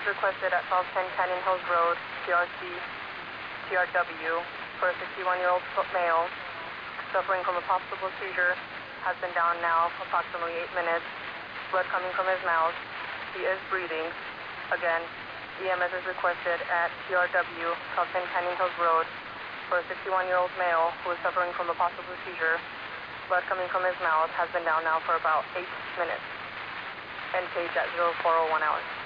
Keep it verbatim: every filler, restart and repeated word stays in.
is requested at South ten Canyon Hills Road, T R C, T R W, for a sixty-one-year-old male suffering from a possible seizure. Has been down now for approximately eight minutes. Blood coming from his mouth. He is breathing. Again, E M S is requested at T R W, South ten Canyon Hills Road, for a sixty-one-year-old male who is suffering from a possible seizure. Blood coming from his mouth. Has been down now for about eight minutes. N P H at zero four zero one hours.